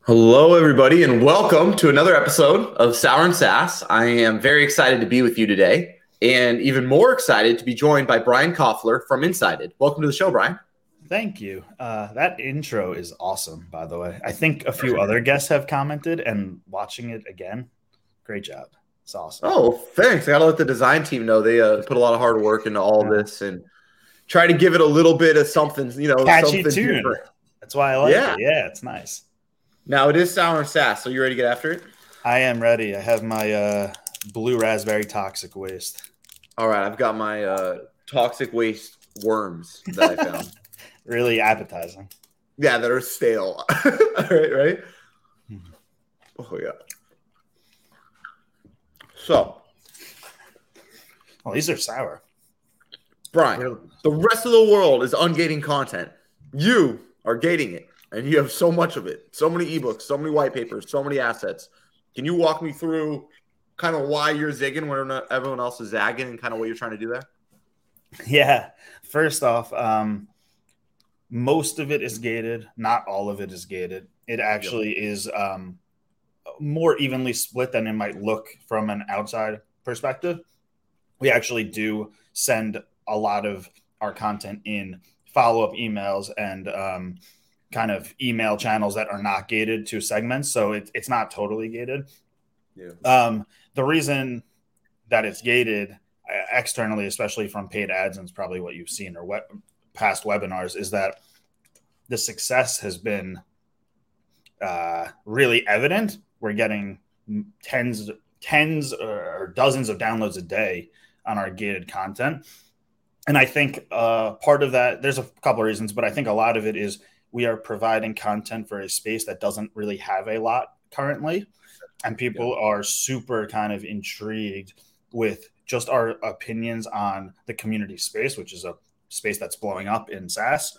Hello, everybody, and welcome to another episode of Sour and Sass. I am very excited to be with you today, and even more excited to be joined by Brian Koffler from Insided. Welcome to the show, Brian. Thank you. That intro is awesome, by the way. I think a few other guests have commented, and watching it again, great job. It's awesome. Oh, thanks. I got to let the design team know they put a lot of hard work into all this and try to give it a little bit of something, Catchy something tune. different. That's why I like it. Yeah, it's nice. Now it is Sour and Sass, so you ready to get after it? I am ready. I have my blue raspberry toxic waste. All right, I've got my toxic waste worms that I found. Really appetizing. Yeah, that are stale. right? Oh, yeah. So. Well, these are sour. Brian, the rest of the world is ungating content. You are gating it, and you have so much of it. So many ebooks, so many white papers, so many assets. Can you walk me through kind of why you're zigging when everyone else is zagging and kind of what you're trying to do there? Yeah. First off, most of it is gated. Not all of it is gated. It actually is more evenly split than it might look from an outside perspective. We actually do send a lot of our content in follow-up emails and kind of email channels that are not gated to segments. So it's not totally gated. Yeah. The reason that it's gated externally, especially from paid ads, and it's probably what you've seen or past webinars, is that the success has been really evident. We're getting tens or dozens of downloads a day on our gated content. And I think part of that, there's a couple of reasons, but I think a lot of it is we are providing content for a space that doesn't really have a lot currently. And people are super kind of intrigued with just our opinions on the community space, which is a space that's blowing up in SaaS.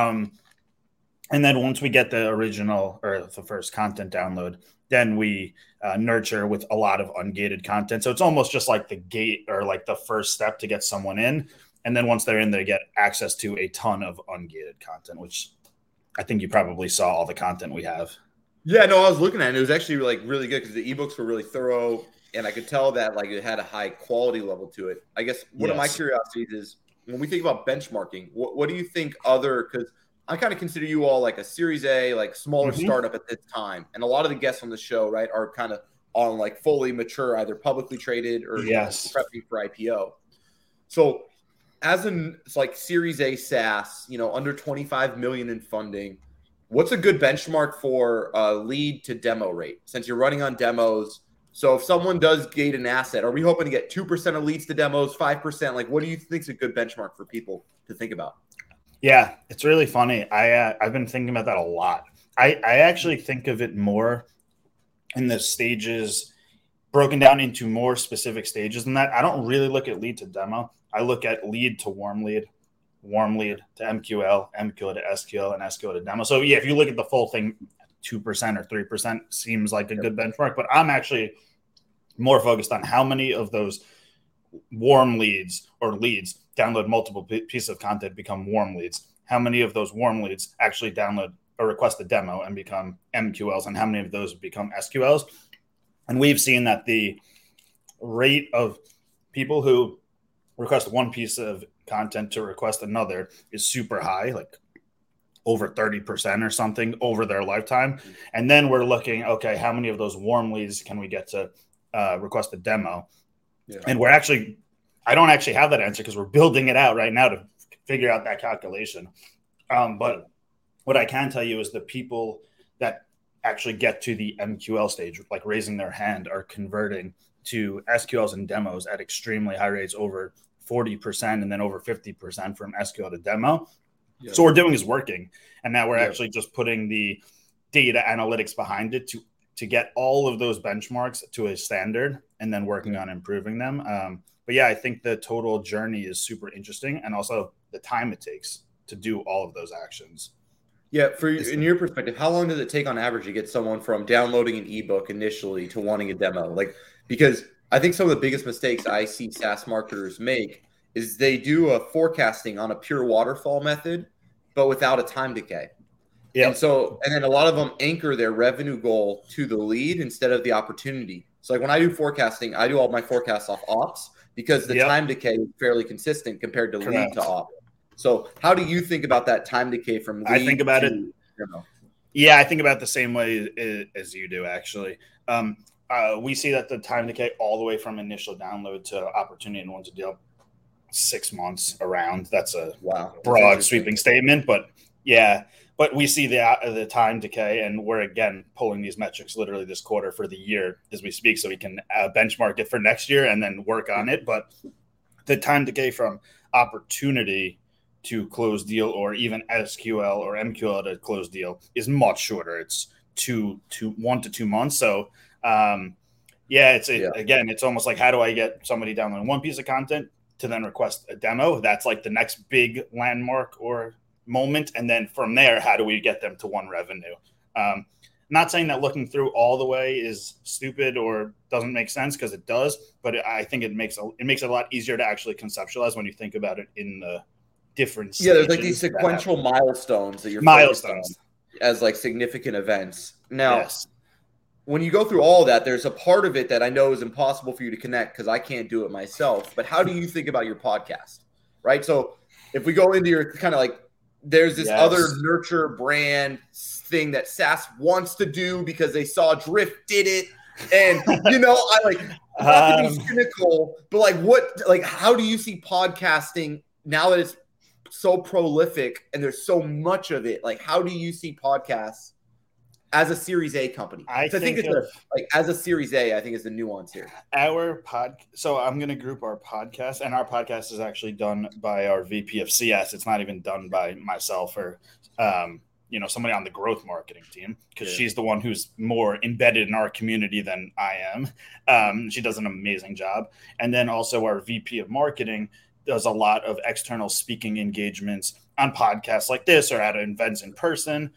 And then once we get the original or the first content download, then we nurture with a lot of ungated content. So it's almost just like the gate or like the first step to get someone in. And then once they're in, they get access to a ton of ungated content, which I think you probably saw all the content we have. Yeah, no, I was looking at it. And it was actually like really good because the ebooks were really thorough. And I could tell that like it had a high quality level to it. I guess one of my curiosities is when we think about benchmarking, what do you think because I kind of consider you all like a Series A, like smaller startup at this time. And a lot of the guests on the show, right, are kind of on like fully mature, either publicly traded or prepping for IPO. So as it's like Series A SaaS, under 25 million in funding, what's a good benchmark for lead to demo rate since you're running on demos? So if someone does gate an asset, are we hoping to get 2% of leads to demos, 5%? Like, what do you think is a good benchmark for people to think about? Yeah, it's really funny. I've been thinking about that a lot. I actually think of it more in the stages, broken down into more specific stages than that. I don't really look at lead to demo. I look at lead to warm lead to MQL, MQL to SQL, and SQL to demo. So yeah, if you look at the full thing, 2% or 3% seems like a good benchmark, but I'm actually more focused on how many of those warm leads or leads download multiple pieces of content, become warm leads. How many of those warm leads actually download or request a demo and become MQLs, and how many of those become SQLs? And we've seen that the rate of people who request one piece of content to request another is super high, like over 30% or something over their lifetime. And then we're looking, okay, how many of those warm leads can we get to request a demo? Yeah. And I don't actually have that answer because we're building it out right now to figure out that calculation. But what I can tell you is the people that actually get to the MQL stage, like raising their hand, are converting to SQLs and demos at extremely high rates, over 40% and then over 50% from SQL to demo. Yeah. So what we're doing is working. And now we're actually just putting the data analytics behind it to get all of those benchmarks to a standard and then working on improving them. But yeah, I think the total journey is super interesting, and also the time it takes to do all of those actions. Yeah, in your perspective, how long does it take on average to get someone from downloading an ebook initially to wanting a demo? Like, because I think some of the biggest mistakes I see SaaS marketers make is they do a forecasting on a pure waterfall method, but without a time decay. Yeah. And then a lot of them anchor their revenue goal to the lead instead of the opportunity. So like when I do forecasting, I do all my forecasts off ops because the time decay is fairly consistent compared to lead to op. So how do you think about that time decay from lead? I think about it. Yeah, I think about the same way as you do, actually. We see that the time decay all the way from initial download to opportunity and once a deal, 6 months around. That's a broad sweeping statement, but yeah. But we see the time decay, and we're again pulling these metrics literally this quarter for the year as we speak, so we can benchmark it for next year and then work on it. But the time decay from opportunity to close deal, or even SQL or MQL to close deal, is much shorter. It's 1 to 2 months. So again, it's almost like, how do I get somebody downloading one piece of content to then request a demo? That's like the next big landmark or moment, and then from there, how do we get them to one revenue? Not saying that looking through all the way is stupid or doesn't make sense, because it does, but I think it makes it a lot easier to actually conceptualize when you think about it in the different stages. There's like these sequential milestones that you're as like significant events. Now, when you go through all that, there's a part of it that I know is impossible for you to connect because I can't do it myself. But how do you think about your podcast, right? So if we go into your kind of like, there's this other nurture brand thing that SaaS wants to do because they saw Drift did it. And, I like, not to be cynical, but how do you see podcasting now that it's so prolific and there's so much of it? Like, how do you see podcasts as a Series A company? I think as a Series A, I think is the nuance here. So I'm going to group our podcast, and our podcast is actually done by our VP of CS. It's not even done by myself or, somebody on the growth marketing team, because she's the one who's more embedded in our community than I am. She does an amazing job. And then also our VP of marketing does a lot of external speaking engagements on podcasts like this or at events in person.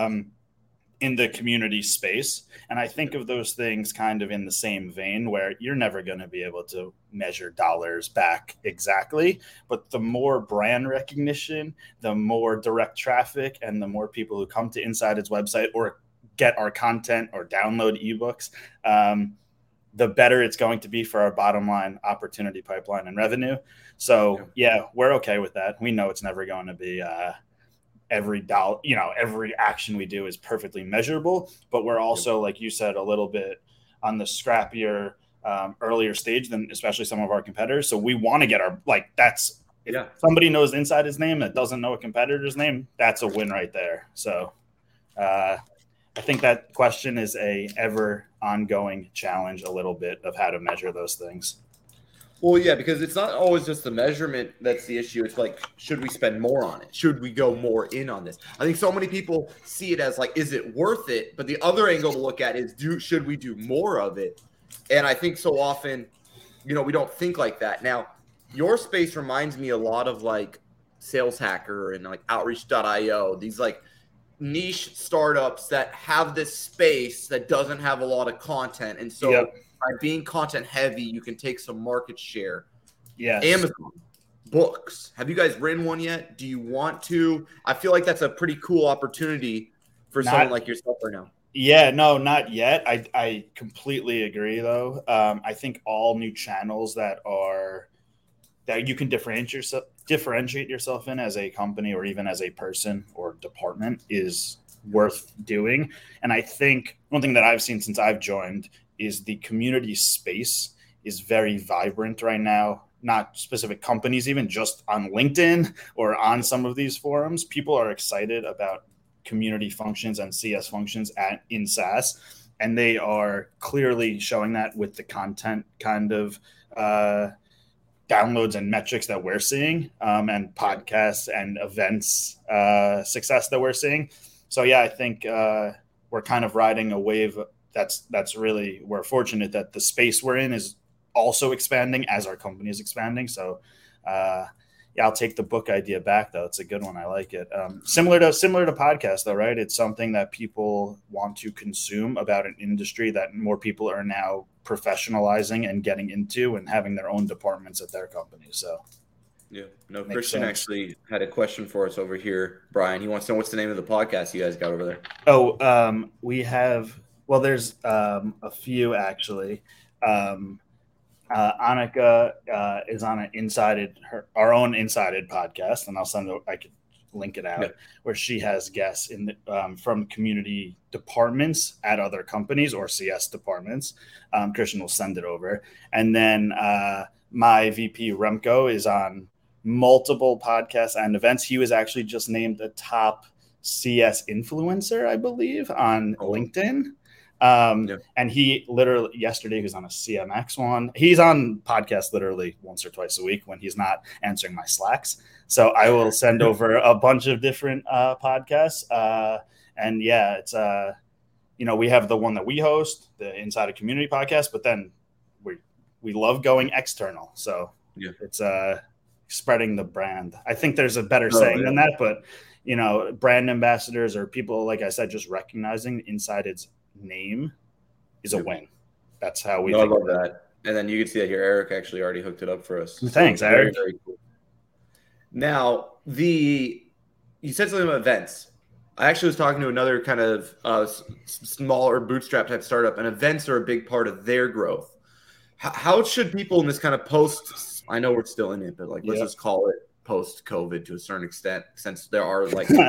In the community space. And I think of those things kind of in the same vein, where you're never going to be able to measure dollars back exactly, but the more brand recognition, the more direct traffic, and the more people who come to Insided's website or get our content or download ebooks, the better it's going to be for our bottom line opportunity pipeline and revenue. So we're okay with that. We know it's never going to be every dollar, every action we do is perfectly measurable, but we're also, like you said, a little bit on the scrappier, earlier stage than especially some of our competitors. So we want to get if somebody knows Insided's name that doesn't know a competitor's name, that's a win right there. So I think that question is a ever ongoing challenge, a little bit, of how to measure those things. Well, yeah, because it's not always just the measurement that's the issue. It's like, should we spend more on it? Should we go more in on this? I think so many people see it as like, is it worth it? But the other angle to look at is, should we do more of it? And I think so often, we don't think like that. Now, your space reminds me a lot of like Sales Hacker and like Outreach.io, these like niche startups that have this space that doesn't have a lot of content. And so by being content heavy, you can take some market share. Yes. Amazon books. Have you guys written one yet? Do you want to? I feel like that's a pretty cool opportunity for someone like yourself right now. Yeah, no, not yet. I completely agree, though. I think all new channels that you can differentiate yourself in as a company or even as a person or department is worth doing. And I think one thing that I've seen since I've joined is the community space is very vibrant right now. Not specific companies, even just on LinkedIn or on some of these forums. People are excited about community functions and CS functions in SaaS, and they are clearly showing that with the content kind of downloads and metrics that we're seeing, and podcasts and events success that we're seeing. So I think we're kind of riding a wave. That's really, we're fortunate that the space we're in is also expanding as our company is expanding. So I'll take the book idea back, though. It's a good one. I like it. Similar to podcast, though, right? It's something that people want to consume about an industry that more people are now professionalizing and getting into and having their own departments at their companies. So Yeah. No, Christian actually had a question for us over here, Brian. He wants to know what's the name of the podcast you guys got over there? Oh, we have, well, there's a few actually. Annika is on our own Insided podcast, and I could link it out, where she has guests from community departments at other companies or CS departments. Christian will send it over. And then my VP Remco is on multiple podcasts and events. He was actually just named the top CS influencer, I believe, on LinkedIn. And he literally yesterday he was on a CMX one. He's on podcasts literally once or twice a week when he's not answering my Slacks. So I will send over a bunch of different podcasts. And yeah, it's we have the one that we host, the Insider Community Podcast, but then we love going external. So it's spreading the brand. I think there's a better saying than that, but brand ambassadors or people, like I said, just recognizing Insided's name is a win. That's how we think. I love that. And then you can see that here. Eric actually already hooked it up for us. Thanks, Eric. Very cool. Now, you said something about events. I actually was talking to another kind of smaller bootstrap type startup, and events are a big part of their growth. How should people in this kind of post, I know we're still in it, but let's just call it post-COVID to a certain extent, since there are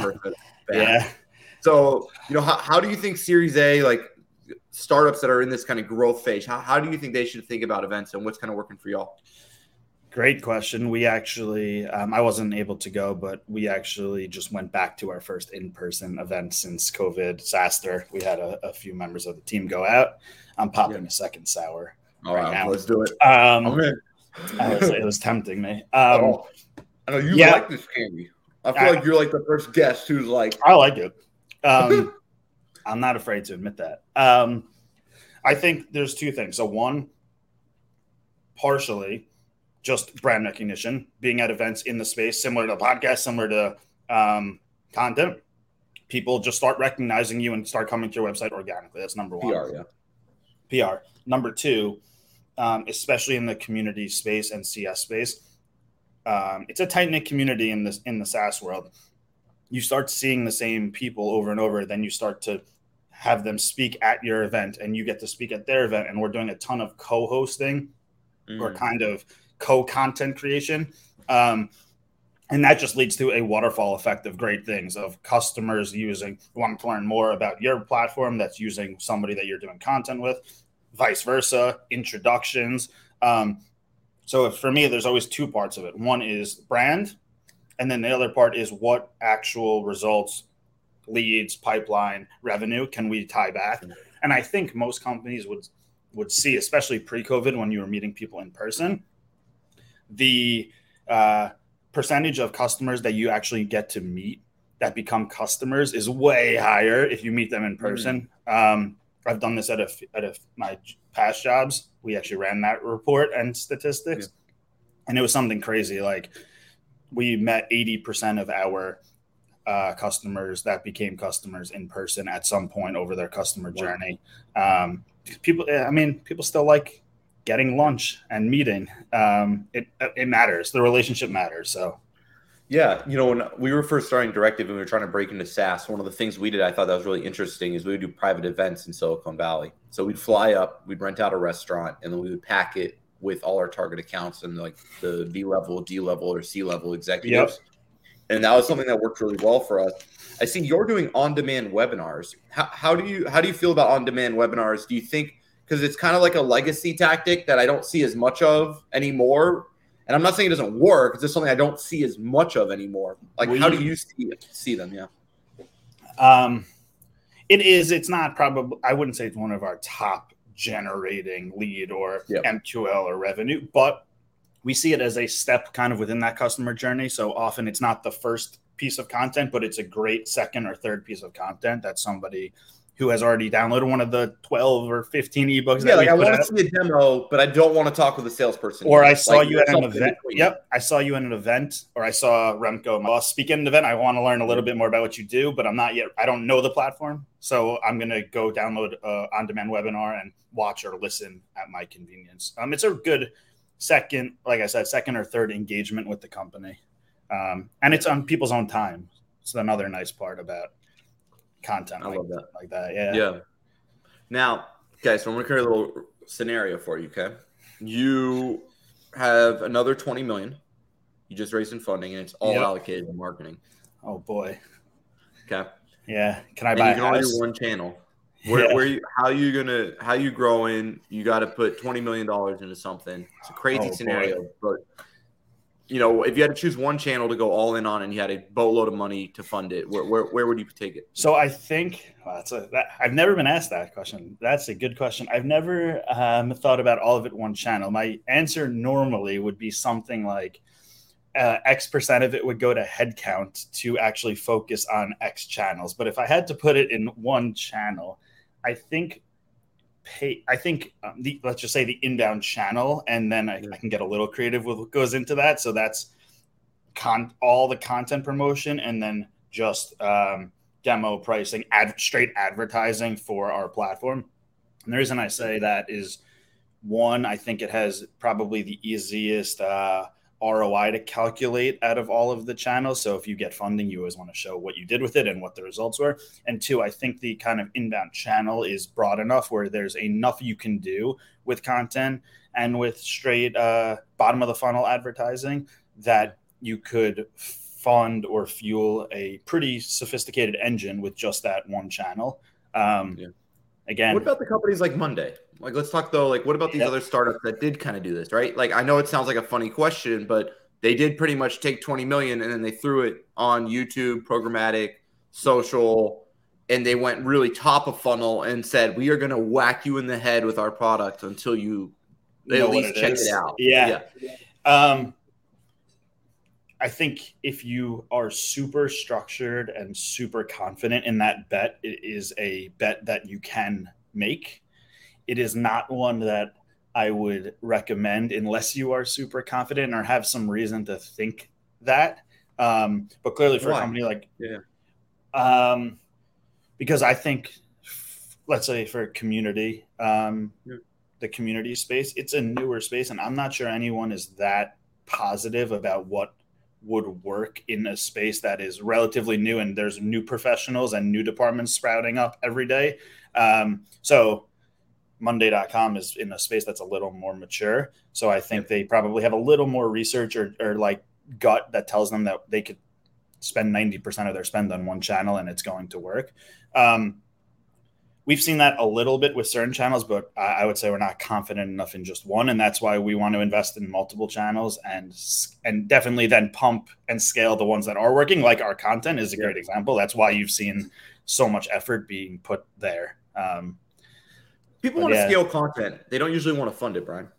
So, how do you think Series A, startups that are in this kind of growth phase, how do you think they should think about events and what's kind of working for y'all? Great question. We actually, I wasn't able to go, but we actually just went back to our first in-person event since COVID disaster. We had a few members of the team go out. I'm popping a second sour. All right, now. Let's do it. It was tempting me. I know you like this candy. I feel like you're like the first guest who's like, I like it. I'm not afraid to admit that. I think there's two things. So one, partially just brand recognition, being at events in the space, similar to podcasts, similar to content. People just start recognizing you and start coming to your website organically. That's number one. PR. Number two, especially in the community space and CS space, it's a tight-knit community in the SaaS world. You start seeing the same people over and over, then you start to have them speak at your event and you get to speak at their event. And we're doing a ton of co-hosting or kind of co-content creation. And that just leads to a waterfall effect of great things, of customers wanting to learn more about your platform that's using somebody that you're doing content with, vice versa, introductions. So for me, there's always two parts of it. One is brand, and then the other part is what actual results, leads, pipeline, revenue can we tie back? And I think most companies would see, especially pre-COVID when you were meeting people in person, the percentage of customers that you actually get to meet that become customers is way higher if you meet them in person. I've done this at my past jobs. We actually ran that report and statistics, and it was something crazy. Like we met 80% of our customers that became customers in person at some point over their customer journey. People still like getting lunch and meeting. It matters. The relationship matters. So. Yeah, when we were first starting Directive and we were trying to break into SaaS, one of the things we did, I thought that was really interesting, is we would do private events in Silicon Valley. So we'd fly up, we'd rent out a restaurant, and then we would pack it with all our target accounts and the B-level, D-level, or C-level executives. Yep. And that was something that worked really well for us. I see you're doing on-demand webinars. How do you feel about on-demand webinars? Do you think, because it's kind of like a legacy tactic that I don't see as much of anymore? And I'm not saying it doesn't work. It's just something I don't see as much of anymore. How do you see them? Yeah. It is. It's not probably, I wouldn't say it's one of our top generating lead or MQL or revenue, but we see it as a step kind of within that customer journey. So often it's not the first piece of content, but it's a great second or third piece of content that somebody who has already downloaded one of the 12 or 15 ebooks. Yeah, I want to see a demo, but I don't want to talk with a salesperson. Or I saw you at an event. Yep, I saw you at an event, or I saw Remco, my boss, speak at an event. I want to learn a little bit more about what you do, but I don't know the platform. So I'm going to go download an on-demand webinar and watch or listen at my convenience. It's a good second, like I said, second or third engagement with the company. And it's on people's own time. It's another nice part about content. I love that. Like that. Yeah. Yeah. Now, okay, so I'm going to create a little scenario for you, okay? You have another $20 million. You just raised in funding, and it's all allocated to marketing. Oh, boy. Okay. Yeah. Can I buy you can only do one channel. How you growing? You got to put $20 million into something. It's a crazy scenario, but if you had to choose one channel to go all in on and you had a boatload of money to fund it, where would you take it? So I think I've never been asked that question. That's a good question. I've never thought about all of it one channel. My answer normally would be something like X percent of it would go to headcount to actually focus on X channels. But if I had to put it in one channel, I think let's just say the inbound channel, and then I can get a little creative with what goes into that. So that's all the content promotion, and then just demo pricing, straight advertising for our platform. And the reason I say that is, one, I think it has probably the easiest ROI to calculate out of all of the channels. So if you get funding, you always want to show what you did with it and what the results were. And two, I think the kind of inbound channel is broad enough where there's enough you can do with content and with straight bottom of the funnel advertising that you could fund or fuel a pretty sophisticated engine with just that one channel. Again, what about the companies like Monday? Like, let's talk though. Like, what about these other startups that did kind of do this, right? Like, I know it sounds like a funny question, but they did pretty much take 20 million and then they threw it on YouTube, programmatic, social, and they went really top of funnel and said, we are going to whack you in the head with our product until you at least check it out. Yeah. I think if you are super structured and super confident in that bet, it is a bet that you can make. It is not one that I would recommend unless you are super confident or have some reason to think that. But clearly for a company like, because I think, let's say for community, the community space, it's a newer space, and I'm not sure anyone is that positive about what would work in a space that is relatively new, and there's new professionals and new departments sprouting up every day. So Monday.com is in a space that's a little more mature. So I think they probably have a little more research or like gut that tells them that they could spend 90% of their spend on one channel and it's going to work. We've seen that a little bit with certain channels, but I would say we're not confident enough in just one. And that's why we want to invest in multiple channels and definitely then pump and scale the ones that are working. Like our content is a great example. That's why you've seen so much effort being put there. People want to scale content. They don't usually want to fund it, Brian.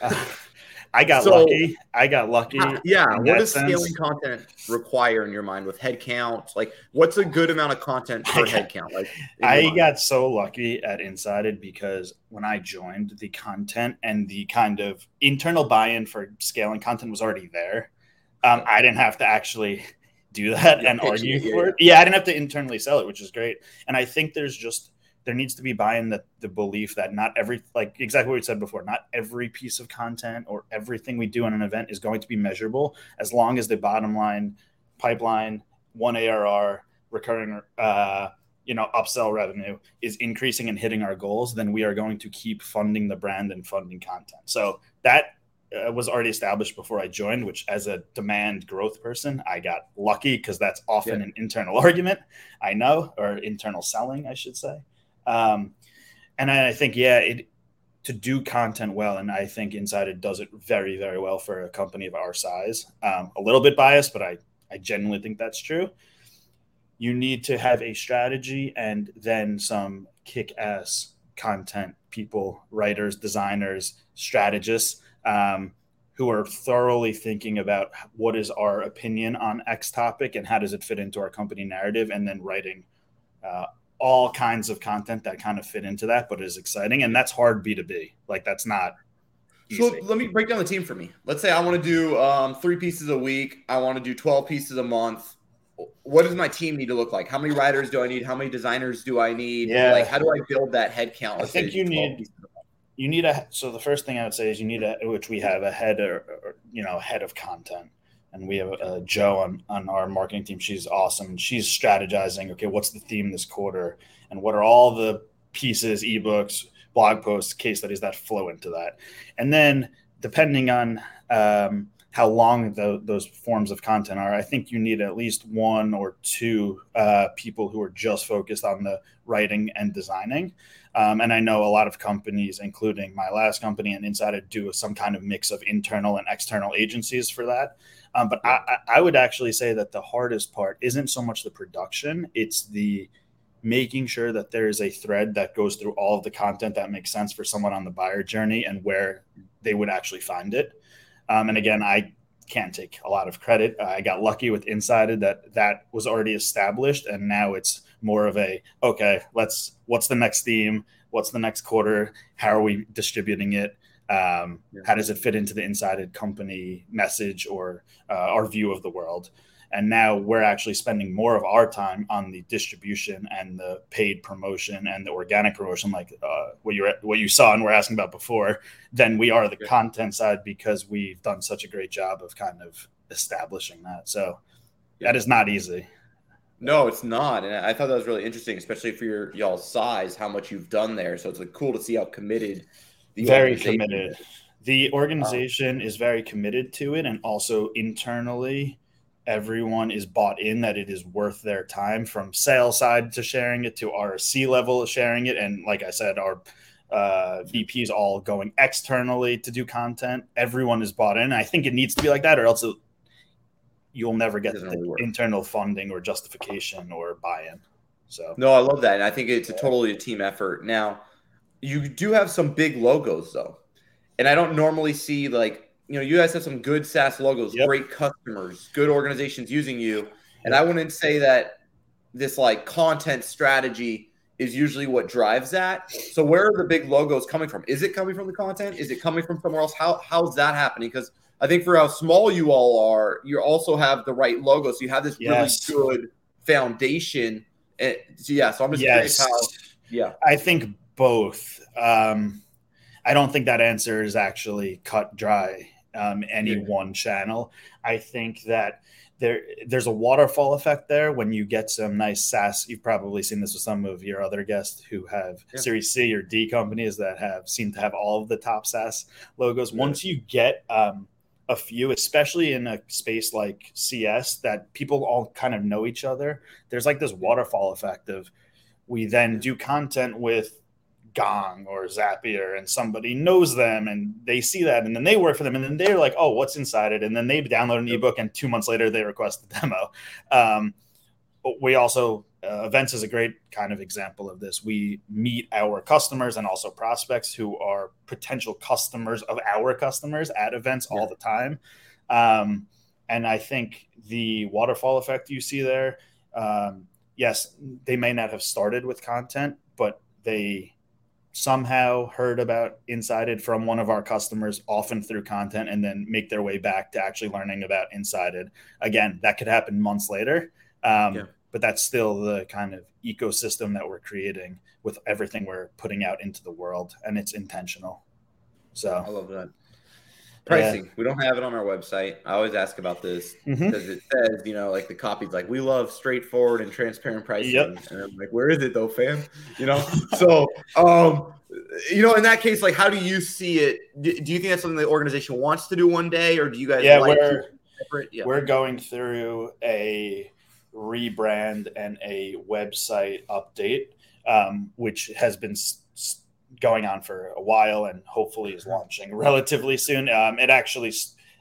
I got lucky. What does scaling content require in your mind with head count? Like, what's a good amount of content per head count? Like, I got so lucky at Insided because when I joined, the content and the kind of internal buy-in for scaling content was already there. I didn't have to actually do that and argue for it. Yeah, I didn't have to internally sell it, which is great. And I think there needs to be buy-in that the belief that not every, like exactly what we said before, not every piece of content or everything we do in an event is going to be measurable. As long as the bottom line, pipeline, one ARR, recurring, upsell revenue is increasing and hitting our goals, then we are going to keep funding the brand and funding content. So that was already established before I joined, which as a demand growth person, I got lucky because that's often an internal argument, I know, or internal selling, I should say. And I think, to do content well, and I think Insided does it very, very well for a company of our size. A little bit biased, but I genuinely think that's true. You need to have a strategy and then some kick-ass content people, writers, designers, strategists, who are thoroughly thinking about what is our opinion on X topic and how does it fit into our company narrative, and then writing all kinds of content that kind of fit into that, but is exciting. And that's hard B2B. Like, that's not easy. So let me break down the team for me. Let's say I want to do 3 pieces a week. I want to do 12 pieces a month. What does my team need to look like? How many writers do I need? How many designers do I need? Like, how do I build that head count? I think you need you need so the first thing I would say is you need which we have a head head of content. And we have Joe on our marketing team. She's awesome. She's strategizing, okay, what's the theme this quarter? And what are all the pieces, ebooks, blog posts, case studies that flow into that? And then depending on how long those forms of content are, I think you need at least one or two people who are just focused on the writing and designing. And I know a lot of companies, including my last company and Insider, do some kind of mix of internal and external agencies for that. But I would actually say that the hardest part isn't so much the production, it's the making sure that there is a thread that goes through all of the content that makes sense for someone on the buyer journey and where they would actually find it. And again, I can't take a lot of credit. I got lucky with Insider that was already established. And now it's more of okay, what's the next theme? What's the next quarter? How are we distributing it? How does it fit into the Insider company message or our view of the world? And now we're actually spending more of our time on the distribution and the paid promotion and the organic promotion, like what you saw and were asking about before, than we are the content side, because we've done such a great job of kind of establishing that. So that is not easy. No, it's not. And I thought that was really interesting, especially for y'all's size, how much you've done there. So it's like cool to see how committed very committed. The organization is very committed to it. And also internally, everyone is bought in that it is worth their time, from sales side to sharing it to our C-level sharing it. And like I said, our VPs all going externally to do content. Everyone is bought in. I think it needs to be like that, or else you'll never get the internal funding or justification or buy-in. So no, I love that. And I think it's totally a team effort. Now, you do have some big logos though. And I don't normally see, like, you guys have some good SaaS logos, great customers, good organizations using you. And I wouldn't say that this like content strategy is usually what drives that. So where are the big logos coming from? Is it coming from the content? Is it coming from somewhere else? How's that happening? Because I think for how small you all are, you also have the right logo. So you have this really good foundation. And so I'm just curious how. I think both. I don't think that answer is actually cut dry. Any one channel. I think that there's a waterfall effect there when you get some nice SaaS. You've probably seen this with some of your other guests who have Series C or D companies that seem to have all of the top SaaS logos. Once you get a few, especially in a space like CS, that people all kind of know each other, there's like this waterfall effect of we then do content with Gong or Zapier, and somebody knows them and they see that, and then they work for them, and then they're like, oh, what's inside it? And then they download an ebook, and 2 months later they request the demo. But we also events is a great kind of example of this. We meet our customers and also prospects who are potential customers of our customers at events all the time. And I think the waterfall effect you see there, yes, they may not have started with content, but they somehow heard about Insider from one of our customers, often through content, and then make their way back to actually learning about Insider. Again, that could happen months later, but that's still the kind of ecosystem that we're creating with everything we're putting out into the world, and it's intentional. So I love that. Pricing. We don't have it on our website. I always ask about this because it says, like the copy's like, we love straightforward and transparent pricing. And I'm like, where is it though, fam? So, in that case, like, how do you see it? Do you think that's something the organization wants to do one day, or do you guys we're going through a rebrand and a website update, which has been going on for a while and hopefully is launching relatively soon. It actually,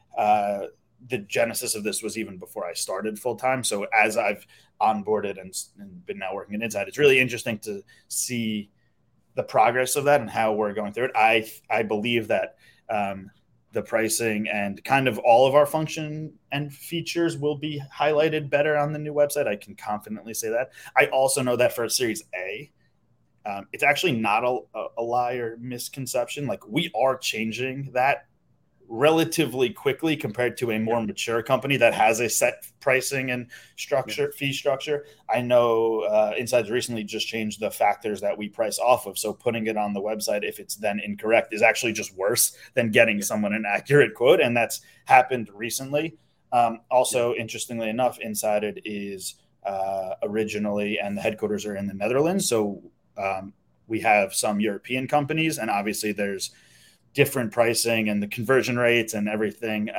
the genesis of this was even before I started full time. So as I've onboarded and been now working at Insider, it's really interesting to see the progress of that and how we're going through it. I believe that the pricing and kind of all of our function and features will be highlighted better on the new website. I can confidently say that. I also know that for Series A, it's actually not a lie or misconception. Like, we are changing that relatively quickly compared to a more mature company that has a set pricing and fee structure. I know Insights recently just changed the factors that we price off of. So putting it on the website, if it's then incorrect, is actually just worse than getting someone an accurate quote. And that's happened recently. Also, interestingly enough, Insighted is originally, and the headquarters are in the Netherlands. So we have some European companies, and obviously there's different pricing, and the conversion rates and everything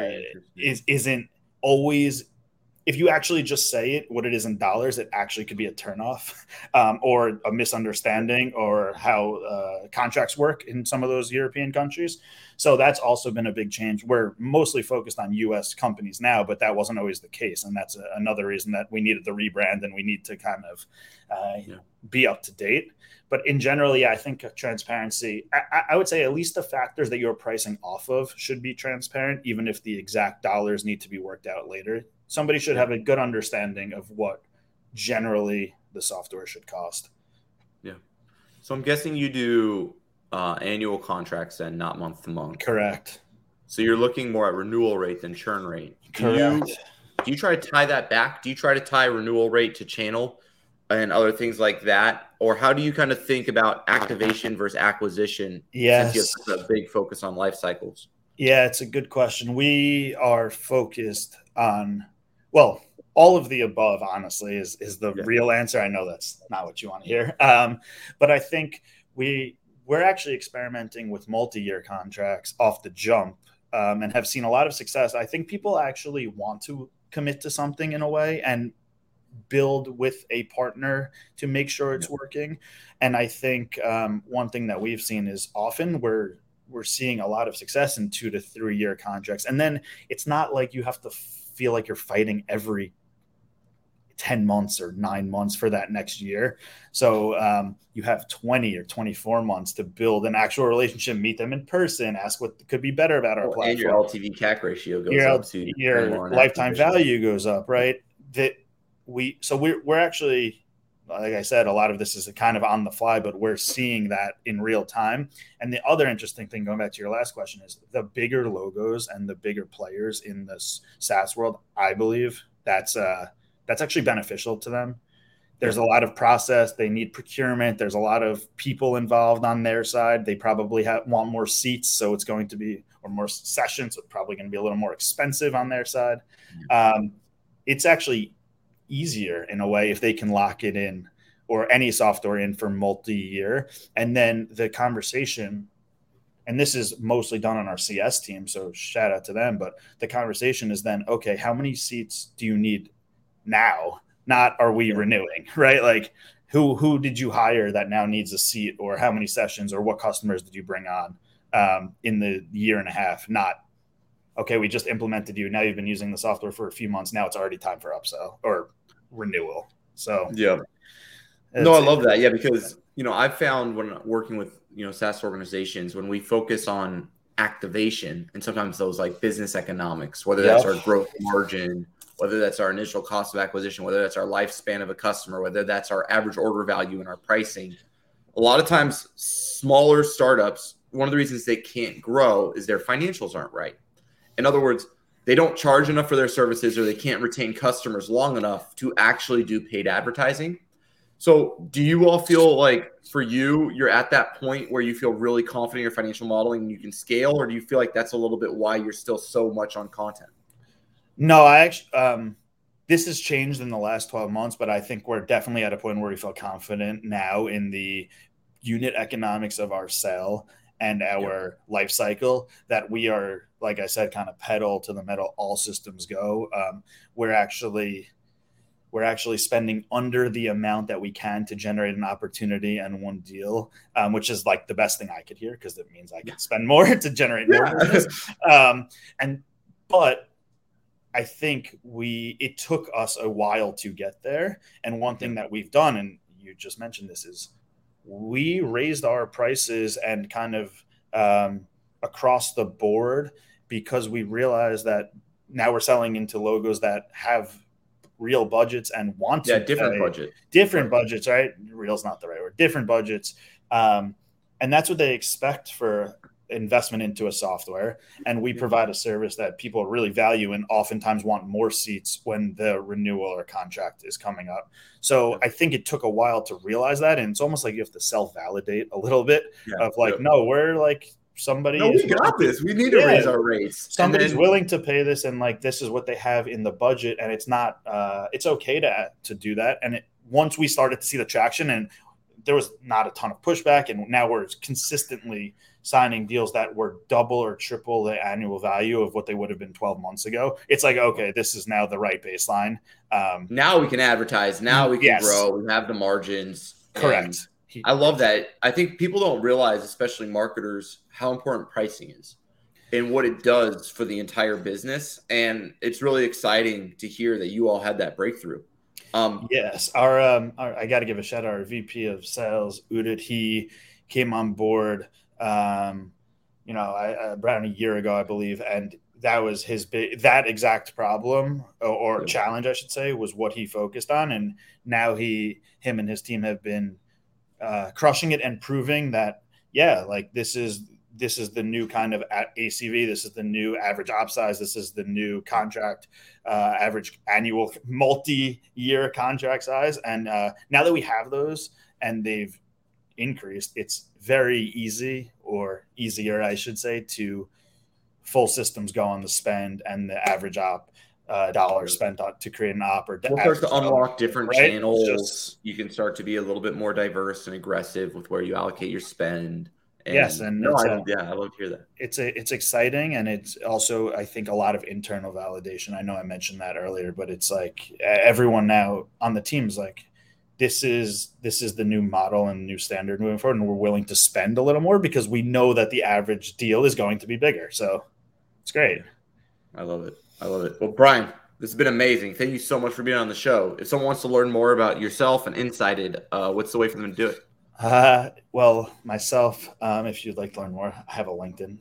isn't always, if you actually just say it what it is in dollars, it actually could be a turnoff or a misunderstanding or how contracts work in some of those European countries. So that's also been a big change. We're mostly focused on US companies now, but that wasn't always the case. And that's another reason that we needed the rebrand, and we need to kind of be up to date. But in general, I think transparency, I would say at least the factors that you're pricing off of should be transparent, even if the exact dollars need to be worked out later. Somebody should have a good understanding of what generally the software should cost. Yeah. So I'm guessing you do annual contracts and not month to month. Correct. So you're looking more at renewal rate than churn rate. Correct. Do you try to tie that back? Do you try to tie renewal rate to channel and other things like that? Or how do you kind of think about activation versus acquisition? Yes. Since you have a big focus on life cycles. Yeah, it's a good question. We are focused on, well, all of the above, honestly, is the real answer. I know that's not what you want to hear. But I think we're actually experimenting with multi-year contracts off the jump and have seen a lot of success. I think people actually want to commit to something in a way and build with a partner to make sure it's working. And I think one thing that we've seen is often we're seeing a lot of success in 2 to 3 year contracts. And then it's not like you have to feel like you're fighting every 10 months or 9 months for that next year. So you have 20 or 24 months to build an actual relationship, meet them in person, ask what could be better about our platform. And your LTV CAC ratio goes up. So your lifetime value goes up, right? We're actually, like I said, a lot of this is kind of on the fly, but we're seeing that in real time. And the other interesting thing, going back to your last question, is the bigger logos and the bigger players in this SaaS world, I believe that's actually beneficial to them. There's a lot of process. They need procurement. There's a lot of people involved on their side. They probably want more seats. So it's going to be, or more sessions. So it's probably going to be a little more expensive on their side. It's actually easier in a way if they can lock it in, or any software in, for multi-year. And then the conversation, and this is mostly done on our CS team, so shout out to them, but the conversation is then, okay, how many seats do you need now? Not are we renewing, right? Like who did you hire that now needs a seat, or how many sessions, or what customers did you bring on in the year and a half? Not, okay, we just implemented you. Now you've been using the software for a few months. Now it's already time for upsell or renewal. So I love that. Yeah, because I've found when working with SaaS organizations, when we focus on activation and sometimes those like business economics, whether that's our growth margin, whether that's our initial cost of acquisition, whether that's our lifespan of a customer, whether that's our average order value and our pricing, a lot of times smaller startups, one of the reasons they can't grow is their financials aren't right. In other words, they don't charge enough for their services, or they can't retain customers long enough to actually do paid advertising. So do you all feel like, for you, you're at that point where you feel really confident in your financial modeling and you can scale, or do you feel like that's a little bit why you're still so much on content? No, I actually, this has changed in the last 12 months, but I think we're definitely at a point where we feel confident now in the unit economics of our sale and our life cycle, that we are, like I said, kind of pedal to the metal, all systems go. We're actually spending under the amount that we can to generate an opportunity and one deal, which is like the best thing I could hear, because it means I can spend more to generate more business. But I think it took us a while to get there. And one thing that we've done, and you just mentioned this, is we raised our prices and kind of across the board, because we realized that now we're selling into logos that have real budgets and want to different budgets, right? Real's not the right word. Different budgets. And that's what they expect for investment into a software, and we provide a service that people really value and oftentimes want more seats when the renewal or contract is coming up. So I think it took a while to realize that, and it's almost like you have to self-validate a little bit of like, no, we're like somebody. No, we got this. We need to raise our rates. Somebody's willing to pay this, and like this is what they have in the budget, and it's not. It's okay to do that. And once we started to see the traction, and there was not a ton of pushback, and now we're consistently signing deals that were double or triple the annual value of what they would have been 12 months ago. It's like, okay, this is now the right baseline. Now we can advertise. Now we can grow. We have the margins. Correct. I love that. I think people don't realize, especially marketers, how important pricing is and what it does for the entire business. And it's really exciting to hear that you all had that breakthrough. Yes. Our I got to give a shout out. Our VP of sales, Udit, he came on board, around a year ago, I believe. And that was that exact problem or challenge, I should say, was what he focused on. And now him and his team have been crushing it and proving that, like this is the new kind of ACV. This is the new average op size. This is the new contract, average annual multi-year contract size. And now that we have those and they've increased, it's very easy, or easier, I should say, to full systems go on the spend and the average op dollars spent to create an op, or we'll start to unlock different channels. You can start to be a little bit more diverse and aggressive with where you allocate your spend. And I love to hear that. It's exciting, and it's also, I think, a lot of internal validation. I know I mentioned that earlier, but it's like everyone now on the team is like, this is the new model and new standard moving forward, and we're willing to spend a little more because we know that the average deal is going to be bigger. So it's great. I love it. Well, Brian, this has been amazing. Thank you so much for being on the show. If someone wants to learn more about yourself and Insighted, what's the way for them to do it? Well, myself, if you'd like to learn more, I have a LinkedIn.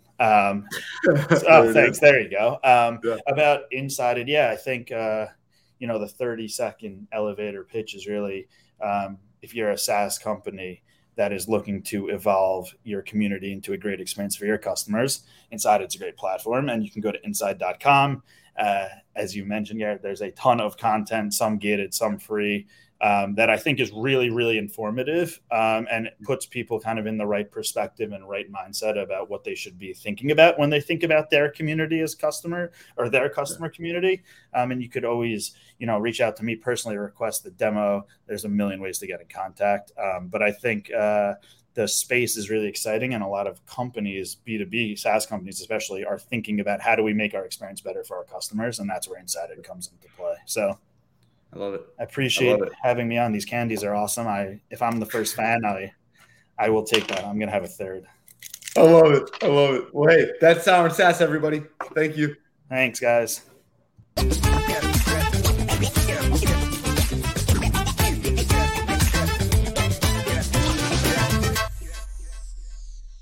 Thanks. There you go. About Insighted. I think, the 30-second elevator pitch is really, if you're a SaaS company that is looking to evolve your community into a great experience for your customers, Insided's a great platform, and you can go to inside.com. As you mentioned, Garrett, there's a ton of content, some gated, some free, that I think is really, really informative, and puts people kind of in the right perspective and right mindset about what they should be thinking about when they think about their community as customer, or their customer community. And you could always, reach out to me personally, request the demo. There's a million ways to get in contact. But I think the space is really exciting, and a lot of companies, B2B SaaS companies especially, are thinking about how do we make our experience better for our customers, and that's where Insighted comes into play. So I love it. I appreciate having me on. These candies are awesome. If I'm the first fan, I will take that. I'm going to have a third. I love it. Well, hey, that's Sour and Sass, everybody. Thank you. Thanks, guys.